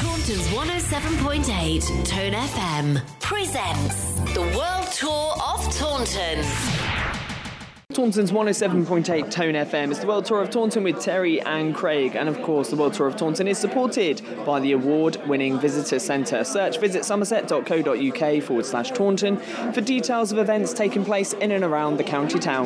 Taunton's 107.8 Tone FM presents the World Tour of Taunton. Taunton's 107.8 Tone FM is the World Tour of Taunton with Terry and Craig, and of course the World Tour of Taunton is supported by the award-winning Visitor Centre. Search visit somerset.co.uk/Taunton for details of events taking place in and around the county town.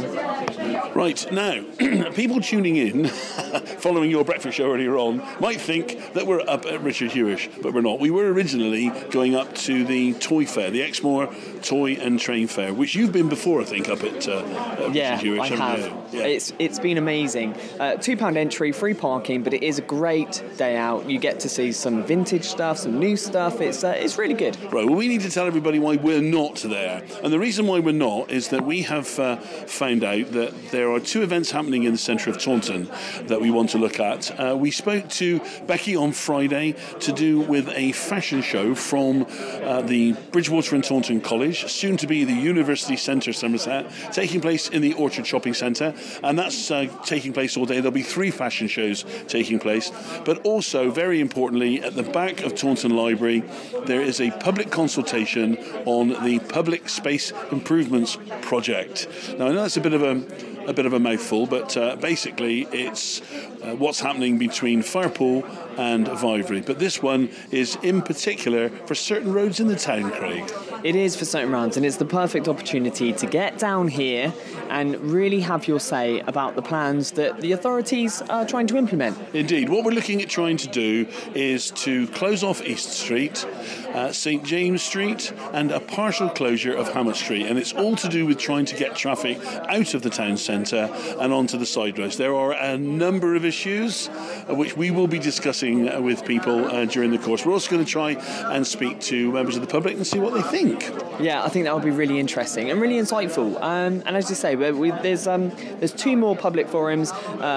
Right, now, people tuning in, following your breakfast show earlier on, might think that we're up at Richard Hewish, but we're not. We were originally going up to the toy fair, the Exmoor Toy and Train Fair, which you've been before, I think, up at Richard Hewish. I have. Yeah. It's been amazing. £2 entry, free parking, but it is a great day out. You get to see some vintage stuff, some new stuff. It's really good. Right, well, we need to tell everybody why we're not there. And the reason why we're not is that we have found out that there are two events happening in the centre of Taunton that we want to look at. We spoke to Becky on Friday to do with a fashion show from the Bridgewater and Taunton College, soon to be the University Centre Somerset, taking place in the Orchard Shopping Centre, and that's taking place all day. There'll be 3 fashion shows taking place, but also, very importantly, at the back of Taunton Library, there is a public consultation on the Public Space Improvements Project. Now, I know that's a bit of a mouthful, but basically it's what's happening between Firepool and Vivry. But this one is in particular for certain roads in the town, Craig. It is for certain roads, and it's the perfect opportunity to get down here and really have your say about the plans that the authorities are trying to implement. Indeed. What we're looking at trying to do is to close off East Street, St James Street, and a partial closure of Hammett Street. And it's all to do with trying to get traffic out of the town centre and onto the side roads. There are a number of issues which we will be discussing with people during the course. We're also going to try and speak to members of the public and see what they think. Yeah, I think that would be really interesting and really insightful. And as you say, there's 2 more public forums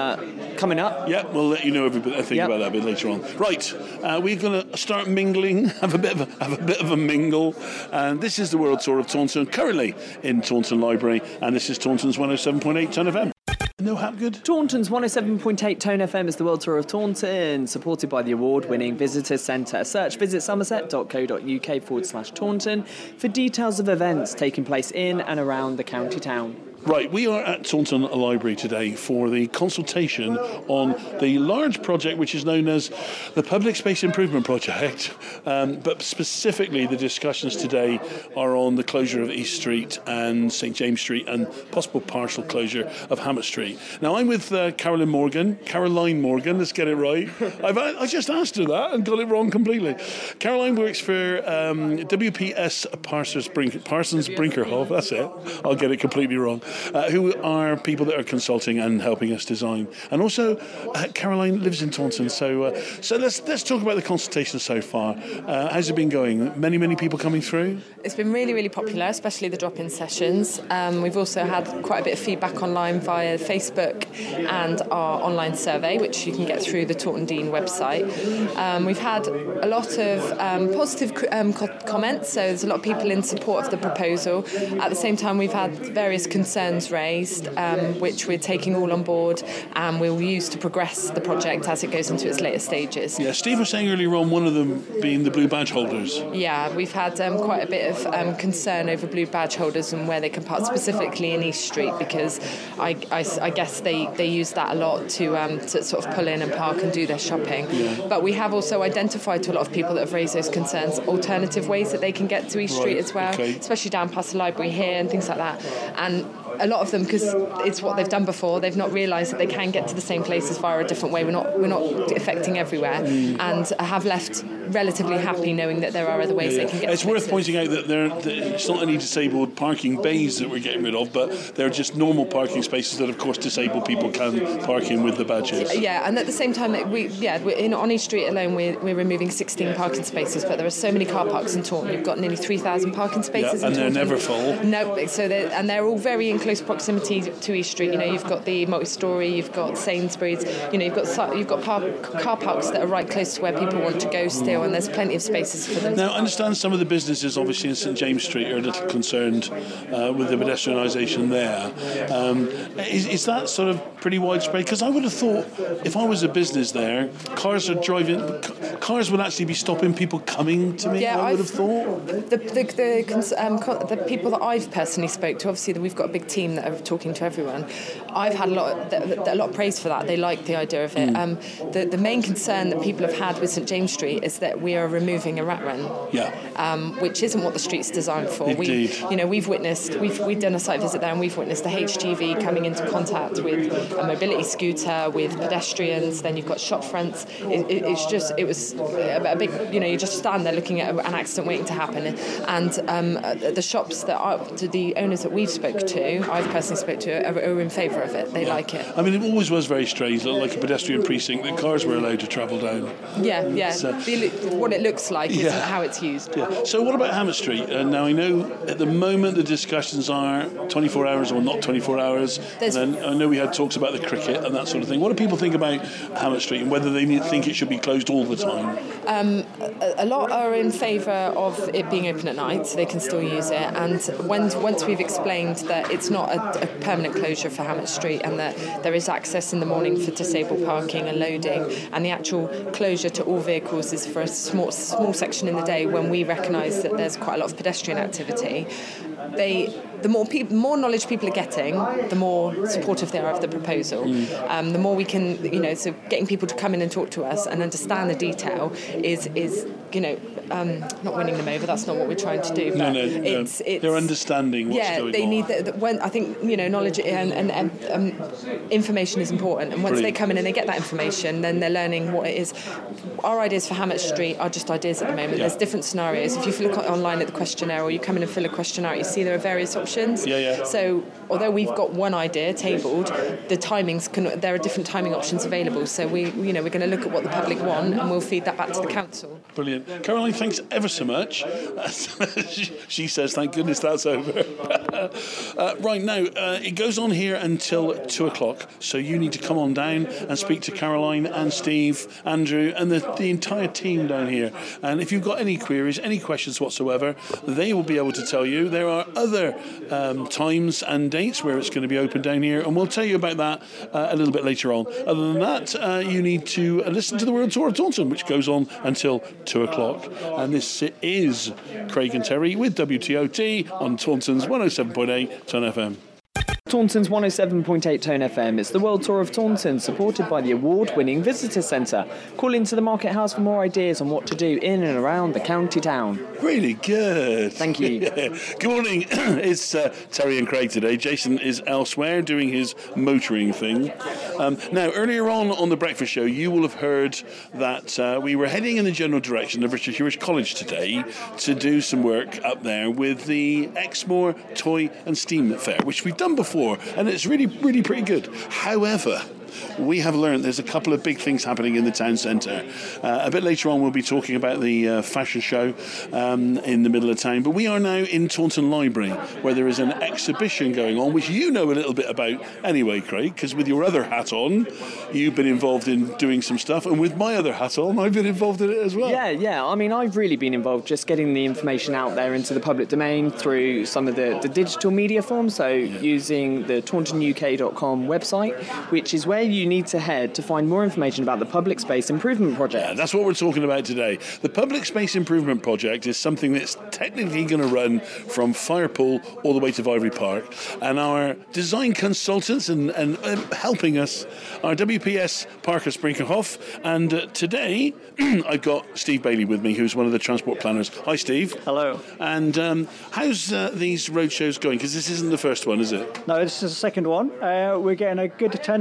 coming up. Yeah, we'll let you know everything about that a bit later on. Right, we're going to start mingling, have a bit of a mingle. And this is the World Tour of Taunton, currently in Taunton Library, and this is Taunton's 107.8 Tone FM. No Hapgood? Taunton's 107.8 Tone FM is the World Tour of Taunton, supported by the award-winning Visitor Centre. Search visit somerset.co.uk/Taunton for details of events taking place in and around the county town. Right, we are at Taunton Library today for the consultation on the large project which is known as the Public Space Improvement Project, but specifically the discussions today are on the closure of East Street and St James Street and possible partial closure of Hammett Street. Now, I'm with Caroline Morgan, let's get it right. I just asked her that and got it wrong completely. Caroline works for WPS Parsons Brinkerhoff, that's it, I'll get it completely wrong. Who are people that are consulting and helping us design. And also, Caroline lives in Taunton, so let's talk about the consultation so far. How's it been going? Many people coming through? It's been really, really popular, especially the drop-in sessions. We've also had quite a bit of feedback online via Facebook and our online survey, which you can get through the Taunton Dean website. We've had a lot of positive comments, so there's a lot of people in support of the proposal. At the same time, we've had various concerns raised, which we're taking all on board and we'll use to progress the project as it goes into its later stages. Yeah, Steve was saying earlier on, one of them being the blue badge holders. Yeah, we've had quite a bit of concern over blue badge holders and where they can park, specifically in East Street, because I guess they use that a lot to sort of pull in and park and do their shopping. Yeah. But we have also identified to a lot of people that have raised those concerns alternative ways that they can get to East Street as well, especially down past the library here and things like that. And a lot of them, because it's what they've done before, they've not realised that they can get to the same places via a different way. We're not affecting everywhere, and have left relatively happy knowing that there are other ways they can get. It's worth pointing out that it's not any disabled parking bays that we're getting rid of, but they're just normal parking spaces that, of course, disabled people can park in with the badges. Yeah, and at the same time, on East Street alone, we're removing 16 parking spaces, but there are so many car parks in Taunton. You've got nearly 3,000 parking spaces, and they're never full. No, so they're all very inclusive close proximity to East Street. You've got the multi-storey, you've got Sainsbury's, you've got car parks that are right close to where people want to go still, and there's plenty of spaces for them. Now, I understand some of the businesses, obviously in St James Street, are a little concerned with the pedestrianisation there. Is that sort of pretty widespread? Because I would have thought, if I was a business there, cars would actually be stopping people coming to me. I would have thought. The people that I've personally spoke to, obviously we've got a big team that are talking to everyone. I've had a lot of praise for that. They like the idea of it. The main concern that people have had with St James Street is that we are removing a rat run, which isn't what the street's designed for. Indeed. We've done a site visit there, and we've witnessed the HGV coming into contact with a mobility scooter, with pedestrians. Then you've got shop fronts. It was a big. You just stand there looking at an accident waiting to happen, and the shops the owners that I've personally spoke to, are in favour of it. They like it. I mean, it always was very strange, like a pedestrian precinct that cars were allowed to travel down. Yeah. So, what it looks like isn't how it's used. Yeah. So what about Hammett Street? Now, I know at the moment the discussions are 24 hours or not 24 hours. And then I know we had talks about the cricket and that sort of thing. What do people think about Hammett Street and whether they think it should be closed all the time? A lot are in favour of it being open at night, so they can still use it. And once we've explained that it's not a permanent closure for Hammett Street, and that there is access in the morning for disabled parking and loading, and the actual closure to all vehicles is for a small section in the day when we recognise that there's quite a lot of pedestrian activity, the more knowledge people are getting, the more supportive they are of the proposal. The more we can, so getting people to come in and talk to us and understand the detail is not winning them over. That's not what we're trying to do. But it's they're understanding what's going on. They need I think knowledge and information is important. And once Brilliant. they come in and they get that information, then they're learning what it is. Our ideas for Hammett Street are just ideas at the moment. There's different scenarios. If you look online at the questionnaire, or you come in and fill a questionnaire, you see there are various options. So although we've got one idea tabled, the timings there are different timing options available. So we're going to look at what the public want, and we'll feed that back to the council. Brilliant. Caroline, thanks ever so much. She says, thank goodness that's over. Right now, it goes on here until 2 o'clock, so you need to come on down and speak to Caroline and Steve, Andrew, and the entire team down here. And if you've got any queries, any questions whatsoever, they will be able to tell you. There are other times and dates where it's going to be open down here, and we'll tell you about that a little bit later on. Other than that, you need to listen to the World Tour of Taunton, which goes on until 2 o'clock. And this is Craig and Terry with WTOT on Taunton's 107.8 Tone FM. Taunton's 107.8 Tone FM. It's the World Tour of Taunton, supported by the award-winning Visitor Centre. Call into the Market House for more ideas on what to do in and around the county town. Really good. Thank you. Good morning. It's Terry and Craig today. Jason is elsewhere doing his motoring thing. Now, earlier on the breakfast show, you will have heard that we were heading in the general direction of Richard Hewish College today to do some work up there with the Exmoor Toy and Steam Fair, which we've done before, and it's really, really pretty good. However, we have learned there's a couple of big things happening in the town centre. A bit later on we'll be talking about the fashion show in the middle of town, but we are now in Taunton Library, where there is an exhibition going on, which you know a little bit about anyway, Craig, because with your other hat on you've been involved in doing some stuff, and with my other hat on I've been involved in it as well. Yeah, I mean, I've really been involved just getting the information out there into the public domain through some of the digital media forms, so using the tauntonuk.com website, which is where you need to head to find more information about the Public Space Improvement Project. Yeah, that's what we're talking about today. The Public Space Improvement Project is something that's technically going to run from Firepool all the way to Ivory Park, and our design consultants and helping us are WPS Parker Sprinkerhoff, and today I've got Steve Bailey with me, who's one of the transport planners. Hi, Steve. Hello. And how's these road shows going? Because this isn't the first one, is it? No, this is the second one. We're getting a good attendance. We're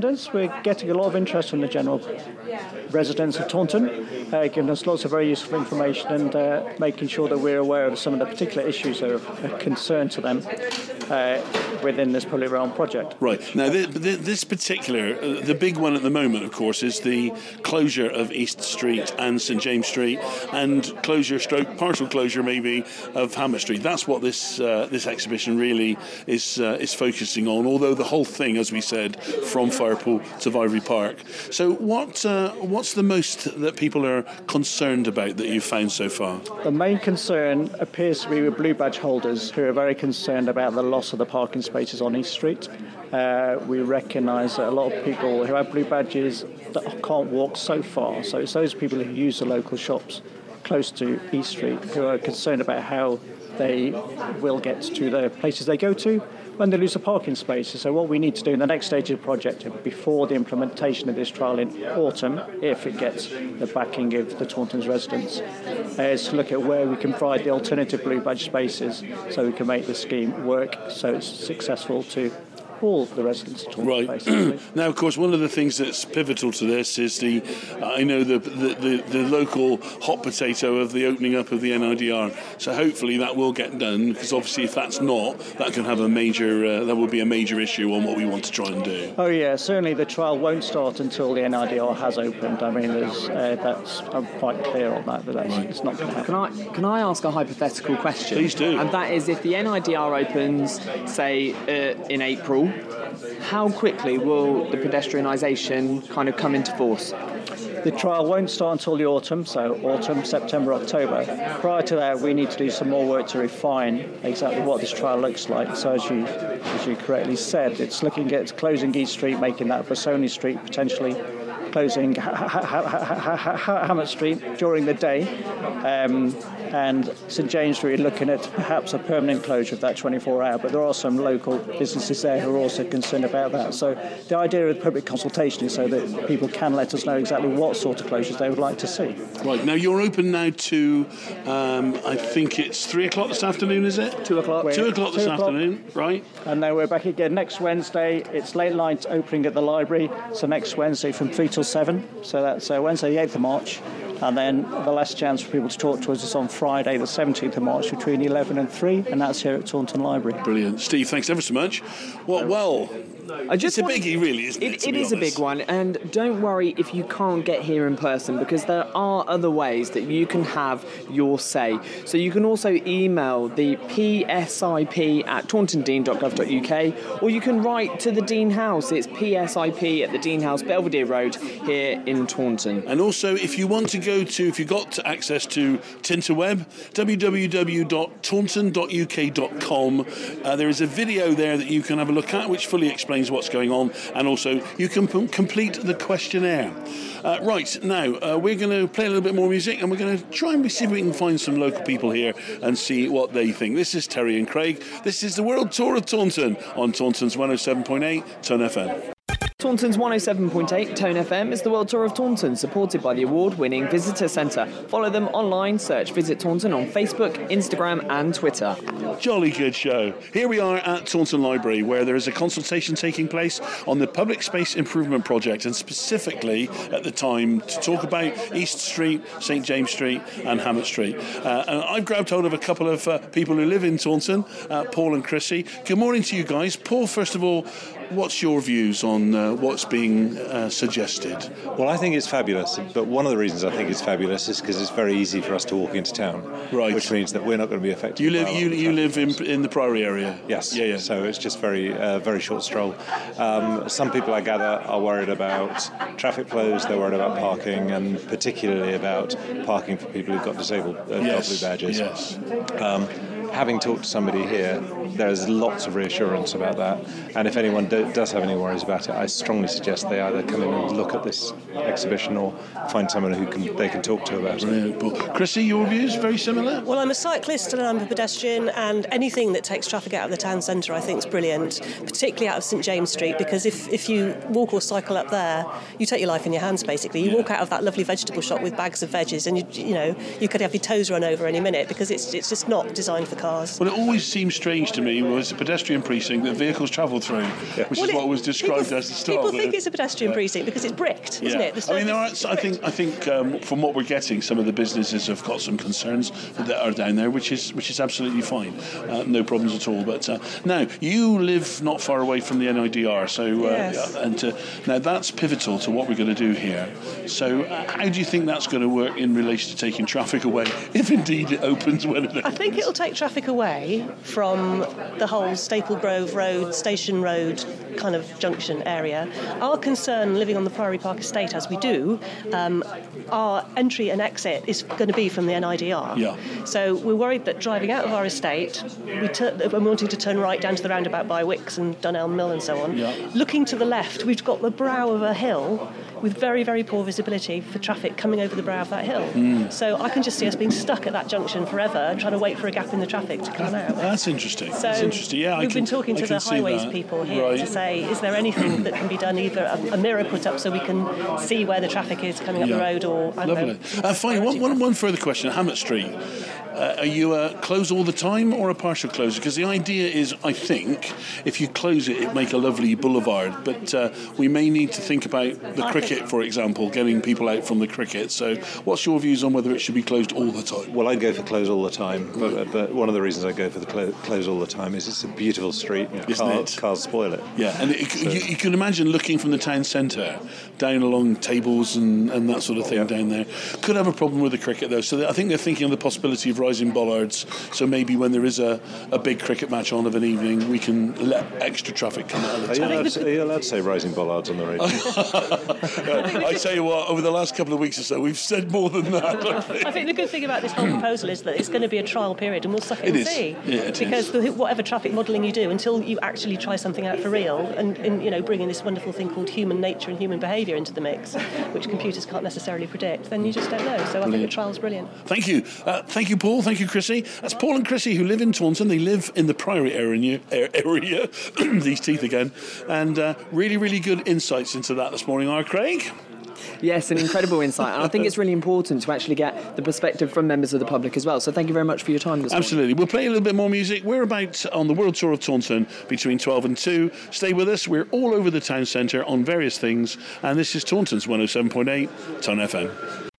we're getting a lot of interest from the general residents of Taunton, giving us lots of very useful information and making sure that we're aware of some of the particular issues that are of concern to them within this public realm project. Right. Now, this particular, the big one at the moment, of course, is the closure of East Street and St James Street, and partial closure maybe of Hammett Street. That's what this exhibition really is focusing on, although the whole thing, as we said, from Firepool to Ivory Park. So what's the most that people are concerned about that you've found so far? The main concern appears to be with blue badge holders who are very concerned about the loss of the parking spaces on East Street. We recognise that a lot of people who have blue badges that can't walk so far, so it's those people who use the local shops close to East Street who are concerned about how they will get to the places they go to when they lose the parking spaces. So what we need to do in the next stage of the project, before the implementation of this trial in autumn, if it gets the backing of the Taunton's residents, is to look at where we can provide the alternative blue badge spaces so we can make the scheme work so it's successful to all the residents of Taunton, right. basically. Now, of course, one of the things that's pivotal to this is the local hot potato of the opening up of the NIDR. So hopefully that will get done, because obviously if that's not, that can have that will be a major issue on what we want to try and do. Oh yeah, certainly the trial won't start until the NIDR has opened. I mean, I'm quite clear on that it's not going to happen. Can I ask a hypothetical question? Please do. And that is, if the NIDR opens, say, in April, how quickly will the pedestrianisation kind of come into force? The trial won't start until the autumn, so autumn, September, October. Prior to that, we need to do some more work to refine exactly what this trial looks like. So as you correctly said, it's looking at closing East Street, making that Bressoni Street, potentially closing Hammett Street during the day, and St James Street looking at perhaps a permanent closure of that 24-hour, but there are some local businesses there who are also concerned about that. So the idea of public consultation is so that people can let us know exactly what sort of closures they would like to see. Right, now you're open now to, I think it's 3 o'clock this afternoon, is it? 2 o'clock. 2 o'clock this afternoon, right. And then we're back again next Wednesday. It's late night opening at the library, so next Wednesday from 3 till 7. So that's Wednesday the 8th of March. And then the last chance for people to talk to us is on Friday the 17th of March between 11 and 3, and that's here at Taunton Library. Brilliant. Steve, thanks ever so much. Well, it's a biggie, really, isn't it? It is a big one, and don't worry if you can't get here in person, because there are other ways that you can have your say. So you can also email the psip@tauntondean.gov.uk, or you can write to the Dean House. It's psip at the Dean House, Belvedere Road, here in Taunton. And also, if you've got access to Tinterweb, www.taunton.uk.com, there is a video there that you can have a look at, which fully explains what's going on, and also you can complete the questionnaire. Right, now we're going to play a little bit more music, and we're going to try and see if we can find some local people here and see what they think. This is Terry and Craig. This is the World Tour of Taunton on Taunton's 107.8 Tone FM. Taunton's 107.8 Tone FM is the World Tour of Taunton, supported by the award-winning Visitor Centre. Follow them online, search Visit Taunton on Facebook, Instagram and Twitter. Jolly good show. Here we are at Taunton Library, where there is a consultation taking place on the Public Space Improvement Project, and specifically at the time to talk about East Street, St James Street and Hammett Street. And I've grabbed hold of a couple of people who live in Taunton, Paul and Chrissy. Good morning to you guys. Paul, first of all, what's your views on what's being suggested? Well, I think it's fabulous, but one of the reasons I think it's fabulous is because it's very easy for us to walk into town, right? Which means that we're not going to be affected. You live in the Priory area? Yes. Yeah. So it's just very short stroll. Some people, I gather, are worried about traffic flows. They're worried about parking, and particularly about parking for people who've got disabled got blue badges. Yes. Having talked to somebody here, there's lots of reassurance about that. And if anyone does have any worries about it, I strongly suggest they either come in and look at this exhibition or find someone they can talk to about it. Chrissy, your views very similar? Well, I'm a cyclist and I'm a pedestrian, and anything that takes traffic out of the town centre I think is brilliant, particularly out of St James Street, because if you walk or cycle up there, you take your life in your hands basically. You walk out of that lovely vegetable shop with bags of veggies, and you could have your toes run over any minute, because it's just not designed for cars. Well, it always seems strange to me was a pedestrian precinct that vehicles travel through, which is what was described as the start. People think it's a pedestrian precinct because it's bricked, isn't it? I mean, I think from what we're getting, some of the businesses have got some concerns that are down there, which is absolutely fine, no problems at all. But now you live not far away from the NIDR, so now that's pivotal to what we're going to do here. So how do you think that's going to work in relation to taking traffic away, if indeed it opens when it opens? I think it'll take traffic away from the whole Staple Grove Road, Station Road kind of junction area. Our concern, living on the Priory Park estate as we do, our entry and exit is going to be from the NIDR. Yeah. So we're worried that driving out of our estate, we're wanting to turn right down to the roundabout by Wicks and Dunelm Mill and so on. Yeah. Looking to the left, we've got the brow of a hill with very, very poor visibility for traffic coming over the brow of that hill. So I can just see us being stuck at that junction forever, trying to wait for a gap in the traffic to come out. That's interesting. So that's interesting. Yeah, we've been talking to the highways people here to say, is there anything that can be done, either a mirror put up so we can see where the traffic is coming up the road, or I don't know. Fine. One further question. Hammett Street. Are you close all the time or a partial close? Because the idea is, I think, if you close it, it'd make a lovely boulevard. But we may need to think about the cricket, for example, getting people out from the cricket. So what's your views on whether it should be closed all the time? Well, I'd go for close all the time. But one of the reasons I go for the close all the time is it's a beautiful street. Cars spoil it. Yeah, and you can imagine looking from the town centre down along tables and that sort of thing down there. Could have a problem with the cricket, though. So I think they're thinking of the possibility of rising bollards, so maybe when there is a big cricket match on of an evening, we can let extra traffic come out of the town. Are you allowed to say rising bollards on the radio? I tell you what, over the last couple of weeks or so, we've said more than that. I think the good thing about this whole proposal is that it's going to be a trial period, and we'll suck it and see. Yeah, because whatever traffic modelling you do, until you actually try something out for real, and bring in this wonderful thing called human nature and human behaviour into the mix, which computers can't necessarily predict, then you just don't know. So I think the trial's brilliant. Thank you, Paul. Thank you, Chrissy. That's Paul and Chrissy, who live in Taunton. They live in the Priory area. These teeth again. And really, really good insights into that this morning, Craig? Yes, an incredible insight. And I think it's really important to actually get the perspective from members of the public as well. So thank you very much for your time this morning. Absolutely. We'll play a little bit more music. We're about on the World Tour of Taunton between 12 and 2. Stay with us. We're all over the town centre on various things. And this is Taunton's 107.8 Tone FM.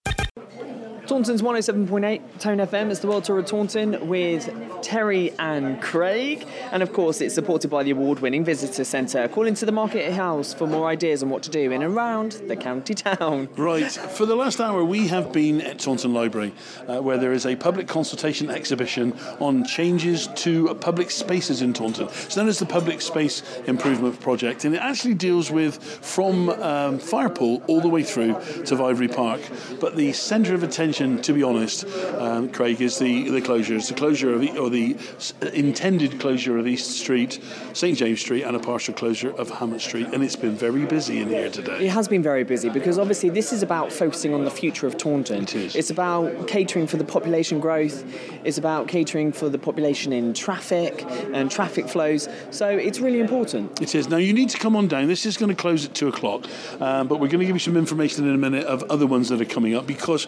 Taunton's 107.8 Tone FM is the World Tour of Taunton with Terry and Craig. And of course, it's supported by the award-winning Visitor Centre. Call into the Market House for more ideas on what to do in and around the county town. Right. For the last hour, we have been at Taunton Library, where there is a public consultation exhibition on changes to public spaces in Taunton. It's known as the Public Space Improvement Project, and it actually deals with from Firepool all the way through to Vivary Park. But the centre of attention, to be honest, Craig, is the closure. It's the closure of the intended closure of East Street, St James Street, and a partial closure of Hammett Street. And it's been very busy in here today. It has been very busy because obviously this is about focusing on the future of Taunton. It is. It's about catering for the population growth. It's about catering for the population in traffic and traffic flows. So it's really important. It is. Now you need to come on down. This is going to close at 2:00, but we're going to give you some information in a minute of other ones that are coming up because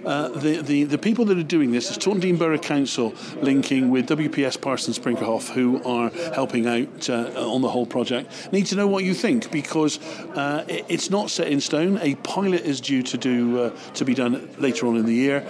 the people that are doing this is Taunton Borough Council linking with WPS Parsons Brinckerhoff, who are helping out on the whole project. Need to know what you think because it's not set in stone. A pilot is due to be done later on in the year,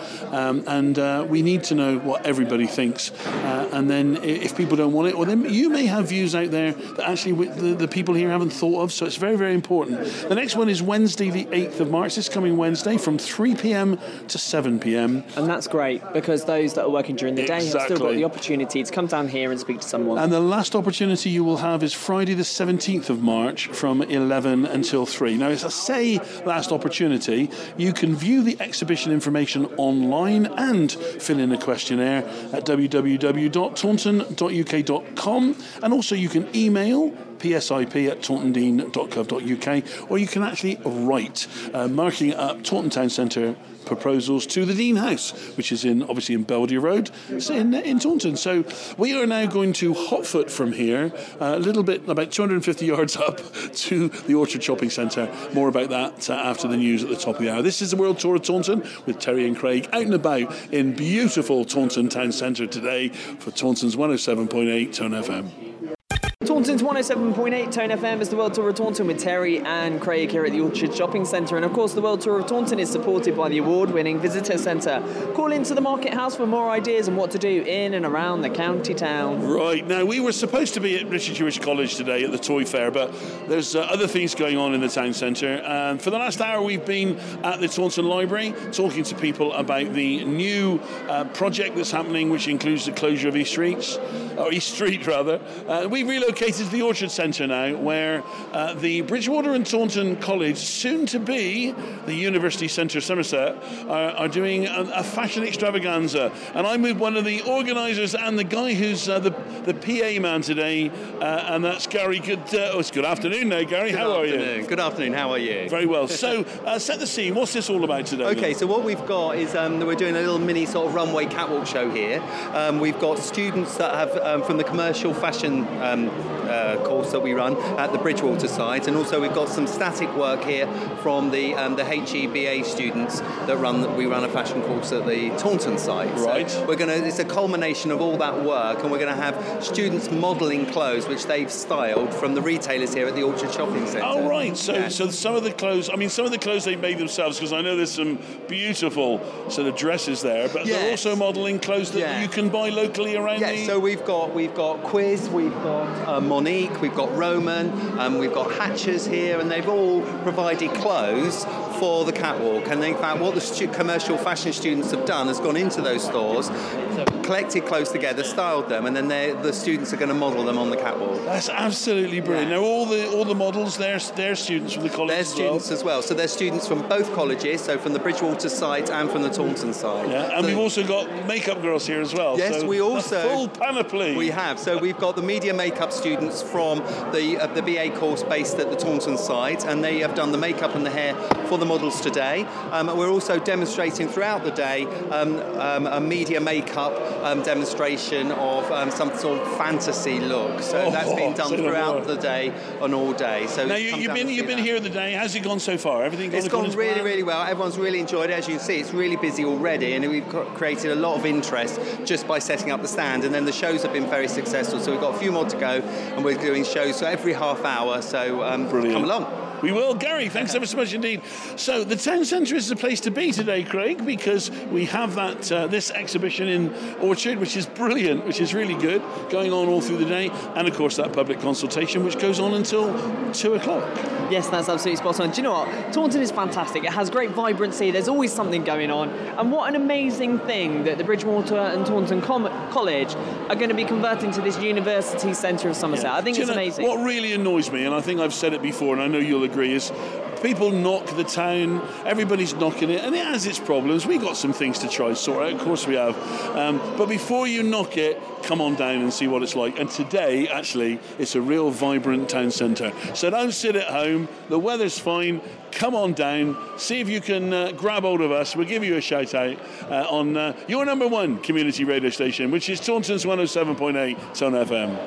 and we need to know what everybody thinks. And then if people don't want it, well then you may have views out there that actually the people here haven't thought of. So it's very, very important. The next one is Wednesday, the 8th of March. This coming Wednesday from 3 p.m. to 7 p.m. And that's great because those that are working during the day have still got the opportunity to come down here and speak to someone. And the last opportunity you will have is Friday the 17th of March from 11 until 3. Now, as I say last opportunity, you can view the exhibition information online and fill in a questionnaire at www.taunton.uk.com, and also you can email psip@tauntondean.gov.uk, or you can actually write, marking it up Taunton Town Centre proposals to the Dean House, which is obviously in Belvedere Road, it's in Taunton. So we are now going to hotfoot from here, a little bit, about 250 yards up to the Orchard Shopping Centre. More about that after the news at the top of the hour. This is the World Tour of Taunton with Terry and Craig out and about in beautiful Taunton Town Centre today for Taunton's 107.8 Tone FM. Taunton's 107.8 Tone FM is the World Tour of Taunton with Terry and Craig here at the Orchard Shopping Centre. And of course, the World Tour of Taunton is supported by the award-winning Visitor Centre. Call into the Market House for more ideas on what to do in and around the county town. Right, now we were supposed to be at Richard Jewish College today at the Toy Fair, but there's other things going on in the town centre. And for the last hour, we've been at the Taunton Library talking to people about the new project that's happening, which includes the closure of East Street. We've relocated to the Orchard Centre now, where the Bridgewater and Taunton College, soon to be the University Centre Somerset, are doing a fashion extravaganza. And I'm with one of the organisers and the guy who's the PA man today, and that's Gary. It's good afternoon now, Gary. How are you? Good afternoon, how are you? Very well. So, set the scene. What's this all about today? Okay, so what we've got is we're doing a little mini sort of runway catwalk show here. We've got students that have from the commercial fashion course that we run at the Bridgewater site, and also we've got some static work here from the HEBA students that we run a fashion course at the Taunton site. Right. So it's a culmination of all that work, and we're going to have students modelling clothes which they've styled from the retailers here at the Orchard Shopping Centre. Oh, right. So some of the clothes they've made themselves, because I know there's some beautiful sort of dresses there, but they're also modelling clothes that you can buy locally around so we've got Quiz, we've got Monique, we've got Roman, we've got Hatchers here, and they've all provided clothes for the catwalk. And in fact, what the commercial fashion students have done is gone into those stores, collected clothes together, styled them, and then the students are going to model them on the catwalk. That's absolutely brilliant. Now, all the models, they're students from the college. They're students as well. So they're students from both colleges, so from the Bridgewater site and from the Taunton site. Yeah, and we've also got makeup girls here as well. Yes, so we also a full panoply. We have. So we've got the media makeup students from the BA course based at the Taunton site, and they have done the makeup and the hair for the models today. We're also demonstrating throughout the day a media makeup demonstration of some sort of fantasy look. So that's been done throughout the day and all day. So now you've been here the day. How's it gone so far? Everything it's gone really, really well. Everyone's really enjoyed it. As you can see, it's really busy already, and we've created a lot of interest just by setting up the stand. And then the shows have been very successful. So we've got a few more to go, and we're doing shows every half hour. So come along. We will. Gary, thanks ever so much indeed. So the town centre is the place to be today, Craig, because we have that this exhibition in Orchard, which is brilliant, which is really good, going on all through the day, and of course that public consultation, which goes on until 2 o'clock. Yes, that's absolutely spot on. Do you know what? Taunton is fantastic. It has great vibrancy. There's always something going on. And what an amazing thing that the Bridgewater and Taunton College are going to be converting to this University Centre of Somerset. I think it's amazing. What really annoys me, and I think I've said it before, and I know you'll agree, is people knock the town, everybody's knocking it, and it has its problems. We've got some things to try and sort out, of course we have. But before you knock it, come on down and see what it's like. And today, actually, it's a real vibrant town centre. So don't sit at home, the weather's fine, come on down, see if you can grab hold of us. We'll give you a shout out on your number one community radio station, which is Taunton's 107.8 Tone FM.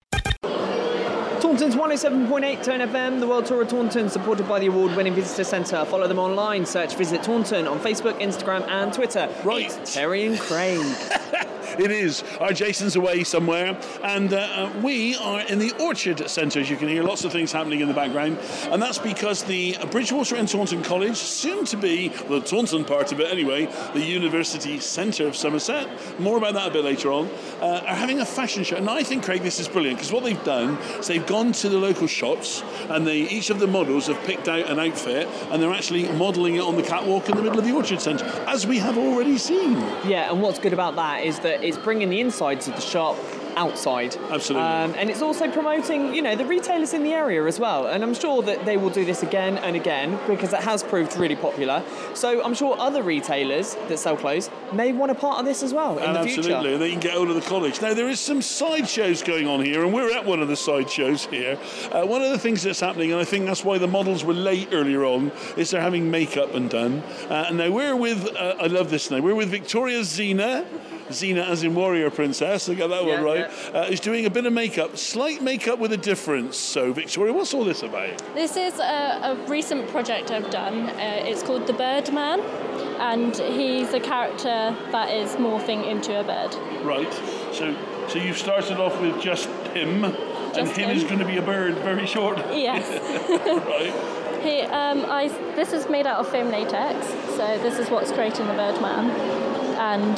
Taunton's 107.8 Tone FM, the World Tour of Taunton, supported by the award-winning Visitor Centre. Follow them online, search Visit Taunton on Facebook, Instagram and Twitter. Right. It's Terry and Craig. It is. Our Jason's away somewhere, and we are in the Orchard Centre. As you can hear, lots of things happening in the background, and that's because the Bridgewater and Taunton College, soon to be, the Taunton part of it anyway, the University Centre of Somerset, more about that a bit later on, are having a fashion show. And I think, Craig, this is brilliant, because what they've done is they've gone to the local shops, and each of the models have picked out an outfit, and they're actually modelling it on the catwalk in the middle of the Orchard Centre, as we have already seen. Yeah, and what's good about that is that it's bringing the insides of the shop outside. Absolutely. And it's also promoting, the retailers in the area as well. And I'm sure that they will do this again and again because it has proved really popular. So I'm sure other retailers that sell clothes may want a part of this as well in the future. Absolutely, they can get hold of the college. Now, there is some sideshows going on here, and we're at one of the sideshows here. One of the things that's happening, and I think that's why the models were late earlier on, is they're having makeup and done. And now we're with, I love this name, we're with Victoria Zina as in Warrior Princess, I got that one right, who's doing a bit of makeup, slight makeup with a difference. So, Victoria, what's all this about? This is a recent project I've done. It's called The Birdman, and he's a character that is morphing into a bird. Right, so you've started off with just him, and him is going to be a bird very short. Yes. Right. This is made out of foam latex, so this is what's creating the Birdman, and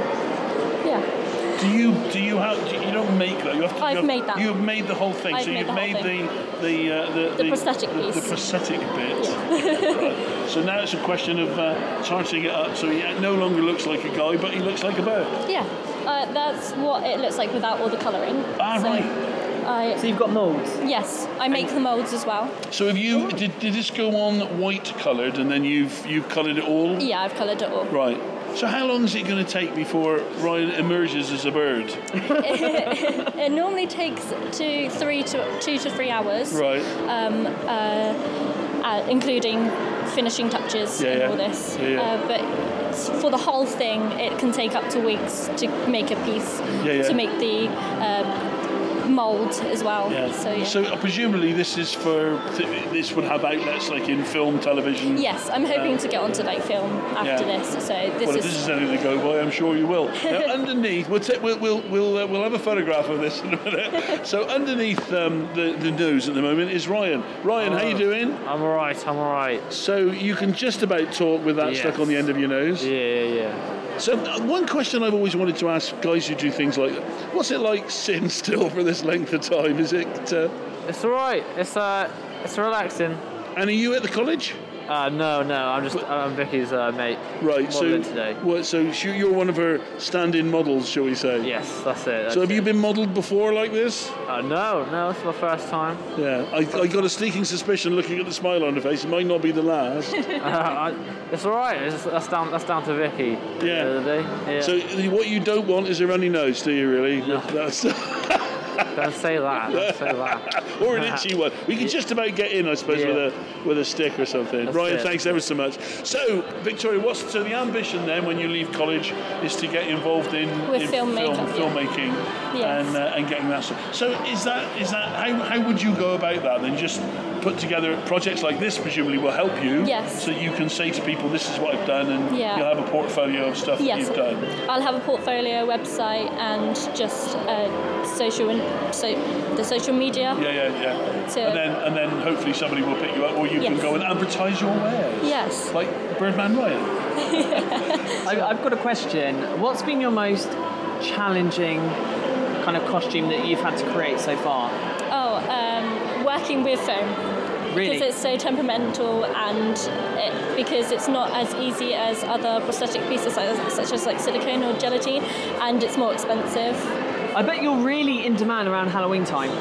You don't make that. I've made that. You've made the whole thing. I've So made you've the whole made thing. the prosthetic piece. The prosthetic bit. Yeah. Right. So now it's a question of charging it up. So he no longer looks like a guy, but he looks like a bird. Yeah, that's what it looks like without all the colouring. Right. So you've got moulds? Yes, I make the moulds as well. So have you? Did this go on white coloured, and then you've coloured it all? Yeah, I've coloured it all. Right. So how long is it going to take before Ryan emerges as a bird? It normally takes 2 to 3 hours. Right. Including finishing touches and all this. But for the whole thing, it can take up to weeks to make a piece, to make the mould as well. So presumably this is this would have outlets like in film, television. Yes, I'm hoping to get onto like film after this. So if this is anything to go by, I'm sure you will. Now underneath, we'll have a photograph of this in a minute. So underneath the nose at the moment is Ryan. Ryan, how you doing? I'm all right. So you can just about talk with that stuck on the end of your nose. Yeah. So one question I've always wanted to ask guys who do things like that, what's it like sitting still for this length of time? Is it... It's all right. It's relaxing. And are you at the college? No. I'm Vicky's mate. Right. So today. So you're one of her stand-in models, shall we say? Yes, that's it. So have you been modelled before like this? No. It's my first time. Yeah. I got a sneaking suspicion looking at the smile on her face. It might not be the last. It's all right. That's down to Vicky. Yeah. The other day. Yeah. So what you don't want is a runny nose, do you really? No. That's Don't say that. Or an itchy one. We can just about get in, I suppose, with a stick or something. That's Ryan, it. thanks ever so much. So, Victoria, the ambition then when you leave college is to get involved in filmmaking and getting that stuff. So is that how would you go about that then? Just put together projects like this presumably will help you. Yes. So you can say to people, this is what I've done, and you'll have a portfolio of stuff that you've done. I'll have a portfolio, website, and just the social media. And then hopefully somebody will pick you up, or you can go and advertise your wares. Yes. Like Birdman Ryan. I've got a question. What's been your most challenging kind of costume that you've had to create so far? Working with foam. Really? Because it's so temperamental, and because it's not as easy as other prosthetic pieces such as like silicone or gelatine, and it's more expensive. I bet you're really in demand around Halloween time.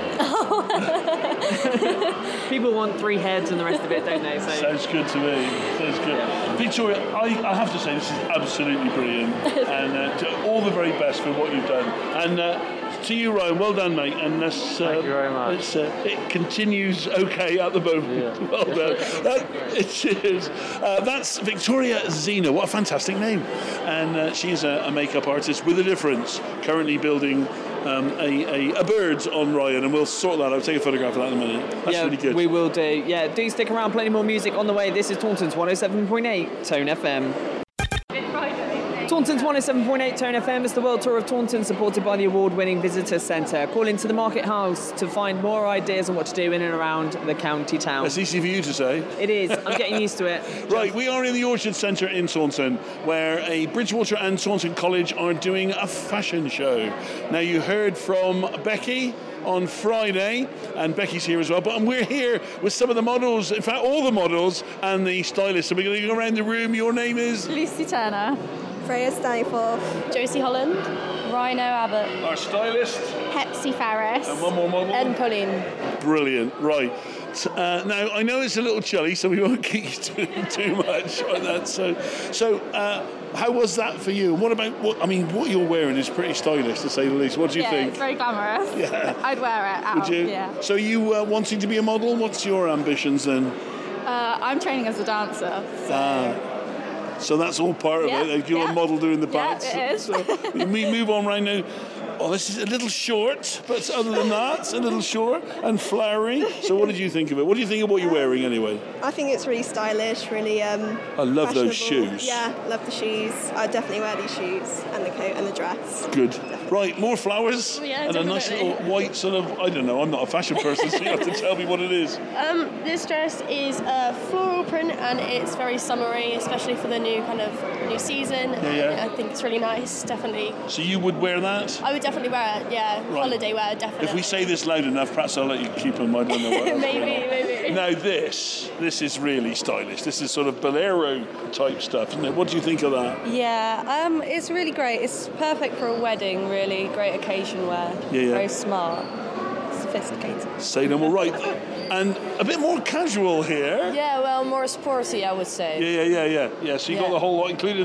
People want 3 heads and the rest of it, don't they? So. Sounds good to me. Sounds good. Yeah. Victoria, I have to say this is absolutely brilliant, and all the very best for what you've done. And to you, Ryan, well done, mate. And thank you very much. It continues okay at the moment. Yeah. Well done. It is. That's Victoria Zina. What a fantastic name. And she is a makeup artist with a difference, currently building a bird on Ryan, and we'll sort that out. Take a photograph of that in a minute. That's really good. We will do. Yeah, do stick around. Plenty more music on the way. This is Taunton's 107.8 Tone FM. Taunton's 107.8 Tone FM is the World Tour of Taunton, supported by the award-winning Visitor Centre. Call into the Market House to find more ideas on what to do in and around the county town. That's easy for you to say. It is. I'm getting used to it. Right, we are in the Orchard Centre in Taunton, where a Bridgewater and Taunton College are doing a fashion show. Now, you heard from Becky on Friday, and Becky's here as well, but we're here with some of the models, in fact all the models and the stylists, so we're going to go around the room. Your name is? Lucy Turner. Freya Staniforth. Josie Holland. Rhino Abbott. Our stylist. Hepsi Farris. And one more model. And Pauline. Brilliant. Right. Now, I know it's a little chilly, so we won't keep you doing too much on that. So how was that for you? What about what you're wearing is pretty stylish, to say the least. What do you think? Yeah, it's very glamorous. Yeah. I'd wear it out. Would you? Yeah. So you wanting to be a model? What's your ambitions then? I'm training as a dancer. So that's all part of it. You're a model doing the bats. Yeah, it is. So we move on right now. Oh, this is a little short, but other than that, it's a little short and flowery. So what did you think of it? What do you think of what you're wearing anyway? I think it's really stylish, really I love those shoes. Yeah, love the shoes. I definitely wear these shoes and the coat and the dress. Good. Definitely. Right, more flowers and a nice little white sort of, I don't know, I'm not a fashion person, so you have to tell me what it is. This dress is a floral print and it's very summery, especially for the new season. Yeah. I think it's really nice, definitely. So you would wear that? I would definitely wear it, yeah. Right. Holiday wear, definitely. If we say this loud enough, perhaps I'll let you keep them. I don't know what else Maybe. Now this is really stylish. This is sort of bolero type stuff, isn't it? What do you think of that? Yeah, it's really great. It's perfect for a wedding, really. Great occasion wear. Yeah. Very smart. Sophisticated. Say no more. Right. And a bit more casual here. Yeah, well, more sporty, I would say. Yeah. So you got the whole lot, including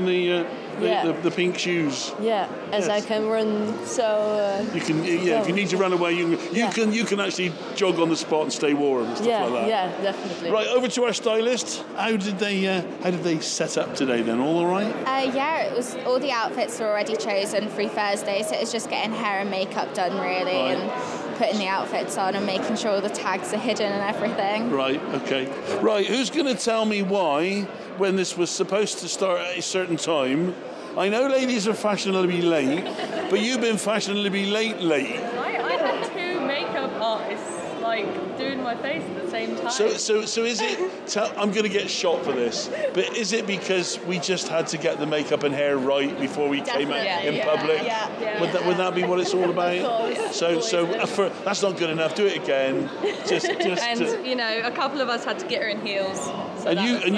the pink shoes. Yeah, as I can run, so... you can, if you need to run away, you can actually jog on the spot and stay warm and stuff like that. Yeah, definitely. Right, over to our stylist. How did they set up today then? All right? It was all the outfits were already chosen for Thursday, so it was just getting hair and makeup done really, and putting the outfits on and making sure all the tags are hidden and everything. Right, okay. Right, who's going to tell me why, when this was supposed to start at a certain time, I know ladies are fashionably late, but you've been fashionably late. I had two makeup artists, doing my face at the same time. So is it... I'm going to get shot for this, but is it because we just had to get the makeup and hair right before we came out in public? Yeah. Would that be what it's all about? So that's not good enough. Do it again. Just and a couple of us had to get her in heels. So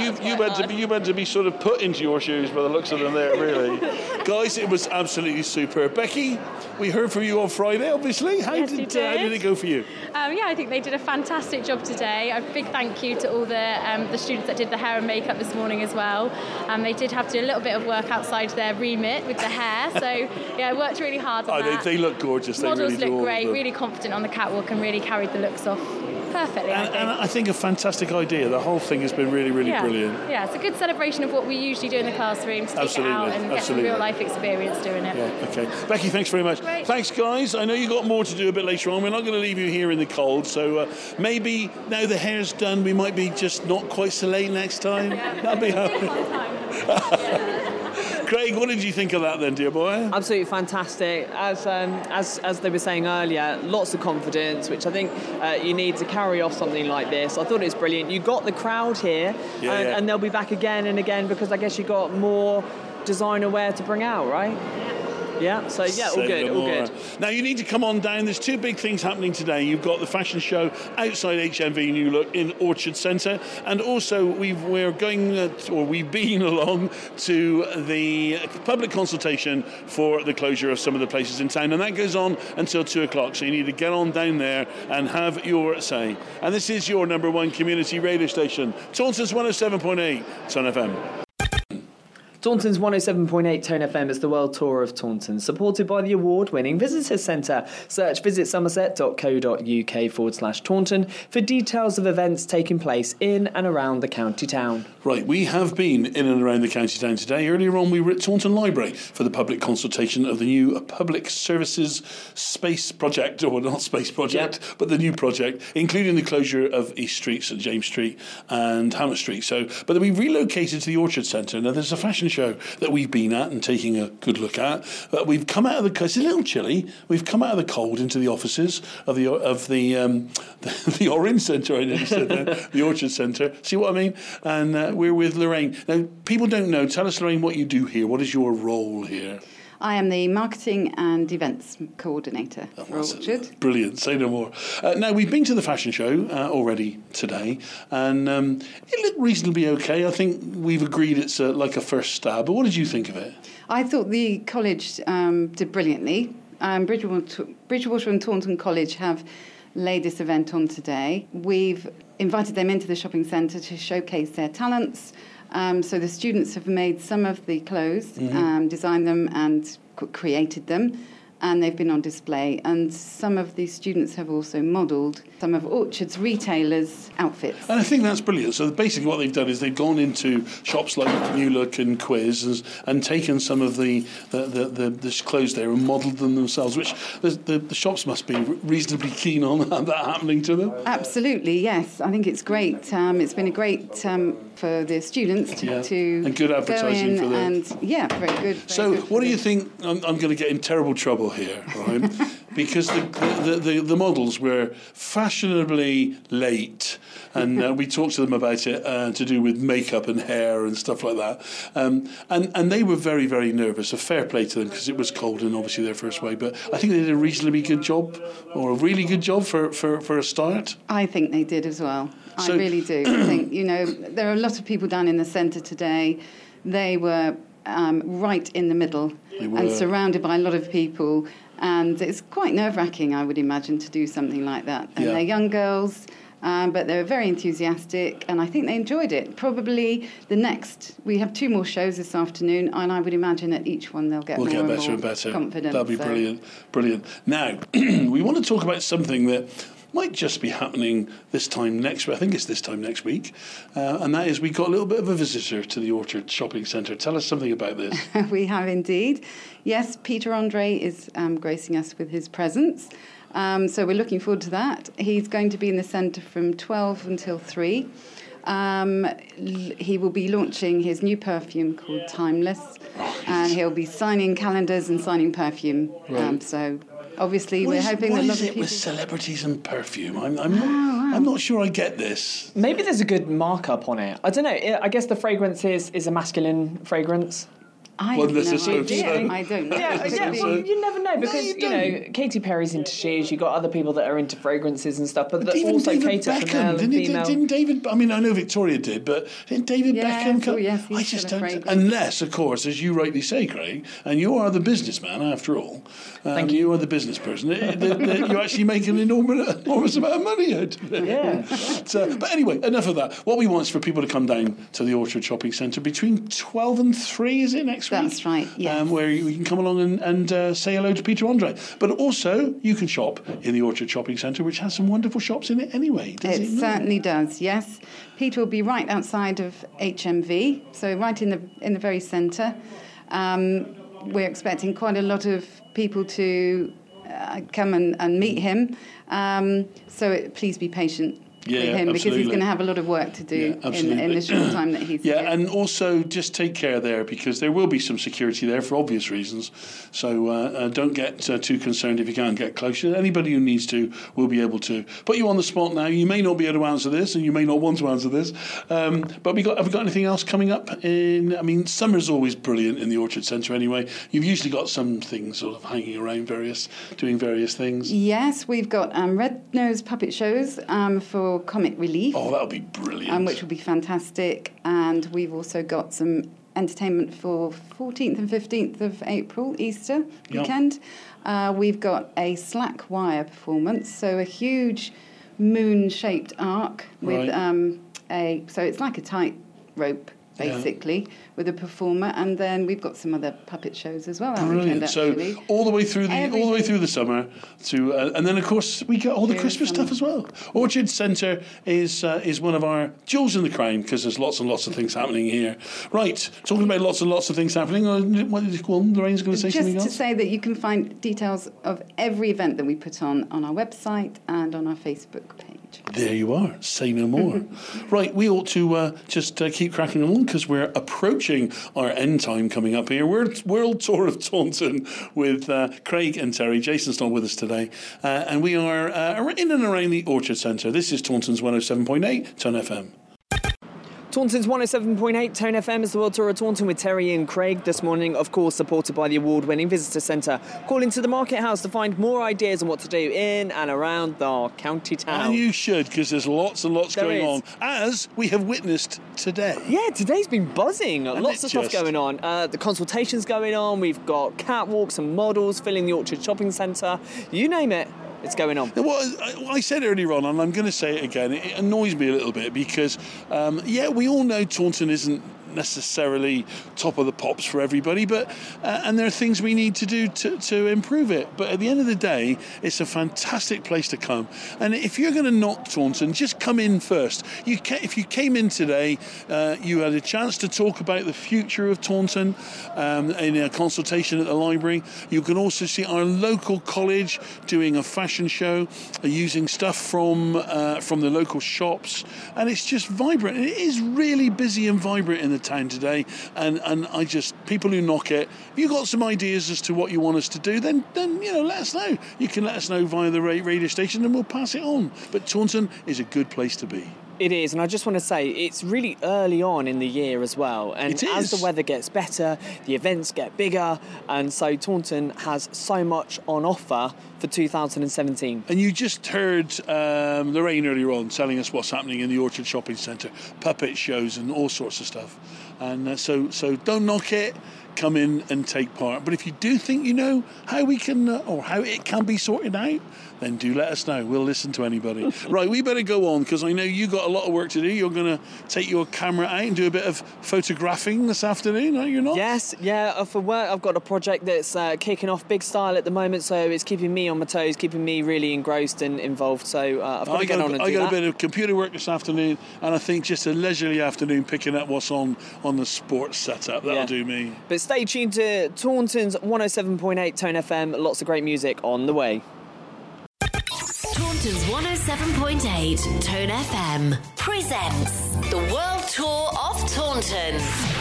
you had to be sort of put into your shoes by the looks of them there, really. Guys, it was absolutely superb. Becky, we heard from you on Friday, obviously. How did it go for you? I think they did a fantastic job today. A big thank you to all the students that did the hair and makeup this morning as well. They did have to do a little bit of work outside their remit with the hair, so I worked really hard on that. They look gorgeous. Models they really look great, really confident on the catwalk and really carried the looks off perfectly. And I think a fantastic idea. The whole thing has been really, really brilliant. Yeah, it's a good celebration of what we usually do in the classroom, to take it out and get some real life experience doing it. Yeah, okay. Becky, thanks very much. Great. Thanks, guys. I know you've got more to do a bit later on. We're not going to leave you here in the cold, so maybe now the hair's done, we might be just not quite so late next time. That'd be happy. Craig, what did you think of that then, dear boy? Absolutely fantastic. As they were saying earlier, lots of confidence, which I think you need to carry off something like this. I thought it was brilliant. You got the crowd here, and they'll be back again and again because I guess you got more designer wear to bring out, right? Yeah, so all good. Now you need to come on down. There's two big things happening today. You've got the fashion show outside HMV New Look in Orchard Centre, and also we've been along to the public consultation for the closure of some of the places in town, and that goes on until 2:00. So you need to get on down there and have your say. And this is your number one community radio station, Taunton's 107.8 Ton FM. Taunton's 107.8 Tone FM is the World Tour of Taunton, supported by the award-winning Visitors Centre. Search visitsomerset.co.uk/Taunton for details of events taking place in and around the county town. Right, we have been in and around the county town today. Earlier on, we were at Taunton Library for the public consultation of the new Public Services Space Project, or not Space Project, but the new project, including the closure of East Street, St James Street and Hamlet Street. But we've relocated to the Orchard Centre. Now, there's a fashion show that we've been at and taking a good look at. We've come out of it's a little chilly. We've come out of the cold into the offices of the Orange Centre, I nearly said that, the Orchard Centre. See what I mean? And we're with Lorraine. Now, people don't know. Tell us, Lorraine, what you do here. What is your role here? I am the Marketing and Events Coordinator for Orchard. Brilliant, say no more. Now, we've been to the fashion show already today, and it looked reasonably okay. I think we've agreed it's like a first stab, but what did you think of it? I thought the college did brilliantly. Bridgewater and Taunton College have laid this event on today. We've invited them into the shopping centre to showcase their talents. So the students have made some of the clothes, designed them and created them, and they've been on display. And some of the students have also modelled some of Orchard's retailers' outfits. And I think that's brilliant. So basically what they've done is they've gone into shops like New Look and Quiz and taken some of the clothes there and modelled them themselves, which the shops must be reasonably keen on that happening to them. Absolutely, yes. I think it's great. It's been a great for the students to and good advertising go in for them. and very good. So what do you think? I'm going to get in terrible trouble here, right? Because the models were fashionably late, and we talked to them about it to do with makeup and hair and stuff like that, and they were very, very nervous. A fair play to them, because it was cold and obviously their first way, but I think they did a reasonably good job, or a really good job for a start. I think they did as well. I really do. I think, there are a lot of people down in the centre today. They were right in the middle and surrounded by a lot of people. And it's quite nerve-wracking, I would imagine, to do something like that. And they're young girls, but they're very enthusiastic, and I think they enjoyed it. Probably we have 2 more shows this afternoon, and I would imagine at each one they'll get more and better more and better. Confident. That'll be brilliant. Now, we want to talk about something that might just be happening this time next week. I think it's this time next week. And that is, we got a little bit of a visitor to the Orchard Shopping Centre. Tell us something about this. We have indeed. Yes, Peter Andre is gracing us with his presence. So we're looking forward to that. He's going to be in the centre from 12 until 3. He will be launching his new perfume called Timeless. And he'll be signing calendars and signing perfume. Right. So obviously, we're hoping that a lot of people... What is it with celebrities and perfume? I'm not sure I get this. Maybe there's a good markup on it. I don't know. I guess the fragrance is a masculine fragrance. I don't know. Well, you never know, because Katy Perry's into shoes. You've got other people that are into fragrances and stuff, but that also cater for male and female. Didn't David? I mean, I know Victoria did, but didn't David Beckham come? Yes, I just don't. Unless, of course, as you rightly say, Craig, and you are the businessman after all. Thank you. You are the business person. You actually make an enormous amount of money out of it. Yeah. But anyway, enough of that. What we want is for people to come down to the Orchard Shopping Centre between 12 and 3. Is it next week? That's right. Yes. Where you can come along and say hello to Peter Andre. But also, you can shop in the Orchard Shopping Centre, which has some wonderful shops in it anyway. It certainly does, yes. Peter will be right outside of HMV, so right in the very centre. We're expecting quite a lot of people to come and meet him. Please be patient. With him, because he's going to have a lot of work to do in the short time that he's here. And also just take care there, because there will be some security there for obvious reasons. So don't get too concerned if you can't get close. Anybody who needs to will be able to put you on the spot now. You may not be able to answer this, and you may not want to answer this. But have we got anything else coming up? Summer's always brilliant in the Orchard Centre anyway. You've usually got some things sort of hanging around, doing various things. Yes, we've got Red Nose puppet shows for comic relief. Oh, that'll be brilliant. Which will be fantastic. And we've also got some entertainment for 14th and 15th of April, Easter weekend. We've got a slack wire performance, so a huge moon-shaped arc with so it's like a tight rope, basically, with a performer, and then we've got some other puppet shows as well. Brilliant. So all the way through the summer to, and then of course we get all the Christmas stuff as well. Orchard Centre is one of our jewels in the crown, because there's lots and lots of things happening here. Right, talking about lots and lots of things happening. What did you call them? Lorraine's going to say something else. Just to say that you can find details of every event that we put on our website and on our Facebook page. There you are. Say no more. Right, we ought to just keep cracking on, because we're approaching our end time coming up here. We're World Tour of Taunton with Craig and Terry. Jason's not with us today. And we are in and around the Orchard Centre. This is Taunton's 107.8 Ton FM. Taunton's 107.8 Tone FM is the World Tour of Taunton with Terry and Craig this morning, of course supported by the award-winning Visitor Centre. Call into the Market House to find more ideas on what to do in and around our county town. And you should, because there's lots and lots going on, as we have witnessed today. Yeah, today's been buzzing. Lots of stuff going on. The consultation's going on. We've got catwalks and models filling the Orchard Shopping Centre. You name it. It's going on. Well, I said earlier on, and I'm going to say it again, it annoys me a little bit because, we all know Taunton isn't necessarily top of the pops for everybody, but and there are things we need to do to improve it. But at the end of the day, it's a fantastic place to come. And if you're going to knock Taunton, just come in first. If you came in today, you had a chance to talk about the future of Taunton in a consultation at the library. You can also see our local college doing a fashion show, using stuff from the local shops, and it's just vibrant. It is really busy and vibrant in the town today, and I just, people who knock it, if you've got some ideas as to what you want us to do, then let us know. You can let us know via the radio station and we'll pass it on. But Taunton is a good place to be. It is, and I just want to say it's really early on in the year as well, and as the weather gets better, the events get bigger, and so Taunton has so much on offer for 2017. And you just heard Lorraine earlier on telling us what's happening in the Orchard Shopping Centre, puppet shows and all sorts of stuff, and so don't knock it. Come in and take part. But if you do think you know how we can or how it can be sorted out, then do let us know. We'll listen to anybody. Right, we better go on because I know you got a lot of work to do. You're going to take your camera out and do a bit of photographing this afternoon, are you not? Yes, yeah. For work, I've got a project that's kicking off big style at the moment, so it's keeping me on my toes, keeping me really engrossed and involved. So I've got to get on and do that. I got a bit of computer work this afternoon, and I think just a leisurely afternoon picking up what's on the sports setup. That'll do me. But stay tuned to Taunton's 107.8 Tone FM. Lots of great music on the way. Taunton's 107.8 Tone FM presents the World Tour of Taunton.